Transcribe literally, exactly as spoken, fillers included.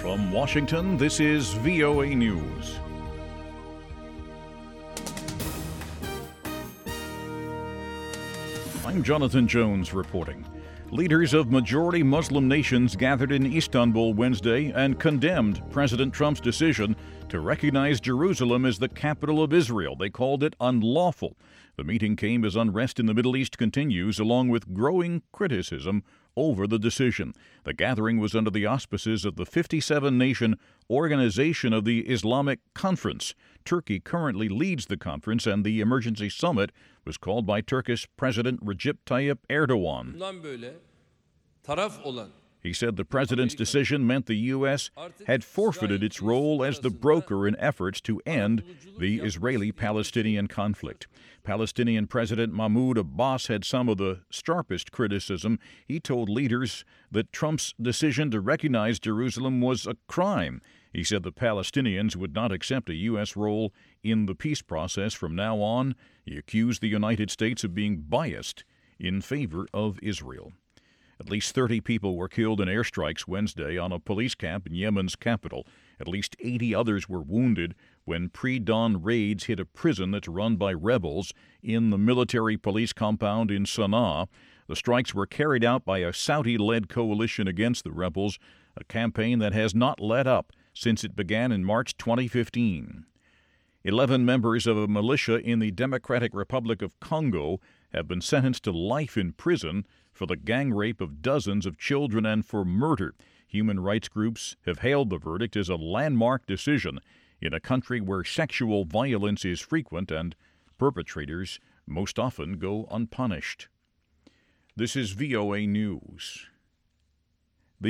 From Washington, this is V O A News. I'm Jonathan Jones reporting. Leaders of majority Muslim nations gathered in Istanbul Wednesday and condemned President Trump's decision to recognize Jerusalem as the capital of Israel. They called it unlawful. The meeting came as unrest in the Middle East continues, along with growing criticism over the decision. The gathering was under the auspices of the fifty-seven nation Organization of the Islamic Conference. Turkey currently leads the conference, and the emergency summit was called by Turkish President Recep Tayyip Erdogan. He said the president's decision meant the U S had forfeited its role as the broker in efforts to end the Israeli-Palestinian conflict. Palestinian President Mahmoud Abbas had some of the sharpest criticism. He told leaders that Trump's decision to recognize Jerusalem was a crime. He said the Palestinians would not accept a U S role in the peace process from now on. He accused the United States of being biased in favor of Israel. At least thirty people were killed in airstrikes Wednesday on a police camp in Yemen's capital. At least eighty others were wounded when pre-dawn raids hit a prison that's run by rebels in the military police compound in Sana'a. The strikes were carried out by a Saudi-led coalition against the rebels, a campaign that has not let up since it began in March twenty fifteen. Eleven members of a militia in the Democratic Republic of Congo have been sentenced to life in prison for the gang rape of dozens of children and for murder. Human rights groups have hailed the verdict as a landmark decision in a country where sexual violence is frequent and perpetrators most often go unpunished. This is V O A News.